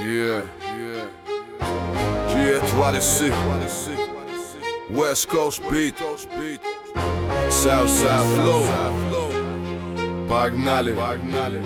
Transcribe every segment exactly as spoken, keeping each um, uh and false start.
Yeah, yeah. Yeah, твари си. West Coast beat. Southside flow. Погнали, погнали.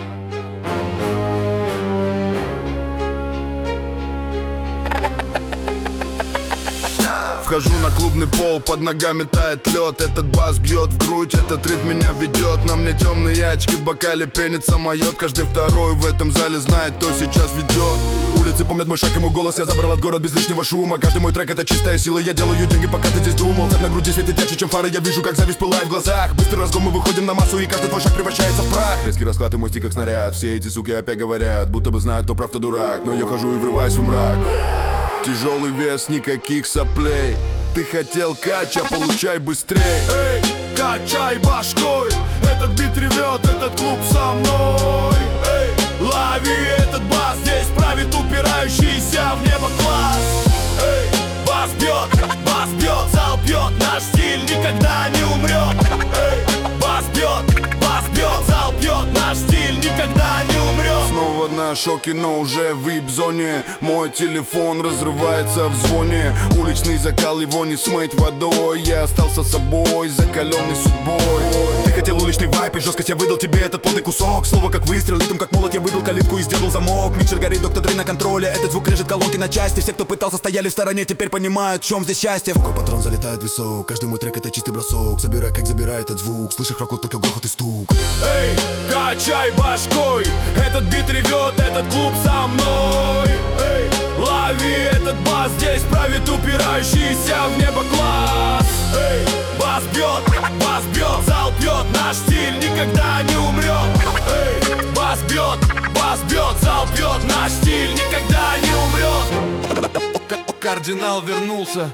Вхожу на клубный пол, под ногами тает лед. Этот бас бьет в грудь, этот ритм меня ведет. На мне темные очки, в бокале пенится майот. Каждый второй в этом зале знает, кто сейчас ведет. Улицы помнят мой шаг, ему голос. Я забрал от город без лишнего шума. Каждый мой трек это чистая сила. Я делаю деньги, пока ты здесь думал. Так на груди светит ярче, чем фары. Я вижу, как зависть пылает в глазах. Быстрый разгон, мы выходим на массу, и каждый твой шаг превращается в прах. Резкий расклад и мой стик как снаряд. Все эти суки опять говорят, будто бы знают, кто прав, кто дурак. Но я хожу и врываюсь в мрак. Тяжелый вес, никаких соплей. Ты хотел кача, получай быстрей. Эй, качай башкой. Этот бит ревет, этот клуб со мной. Эй, лови этот бас, здесь правит упирающийся в небо класс. Эй, бас бьет, бас бьет, зал пьет, наш стиль никогда не умрет. Эй, бас бьет, бас бьет, зал пьет, наш стиль никогда не умрет. Снова на шоке, но уже в вип-зоне. Мой телефон разрывается в звоне. Уличный закал, его не смыть водой. Я остался собой, закаленный судьбой. Ты хотел уличный вайп, и жесткость я выдал тебе этот плотный кусок. Слово как выстрел, ритм как молот, я выбил калитку и сделал замок. Микшер горит, доктор Дрей на контроле. Этот звук режет колонки на части. Все, кто пытался, стояли в стороне, теперь понимают, в чем здесь счастье. Какой патрон залетает в висок. Каждый мой трек это чистый бросок. Собирай, как забирает этот звук. Слышишь прокол, только грохот и стук. Эй, качай башкой. Этот бит ревет, этот клуб со мной. Эй, лови этот бас, здесь правит упирающийся в небо класс. Эй, бас бьет, бас бьет, зал пьет, наш стиль никогда не умрет. Эй, бас бьет, бас бьет, зал пьет, наш стиль никогда не умрет. Кардинал вернулся.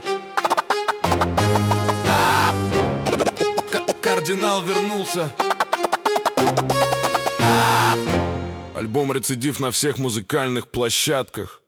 Кардинал вернулся. Альбом «Рецидив» на всех музыкальных площадках.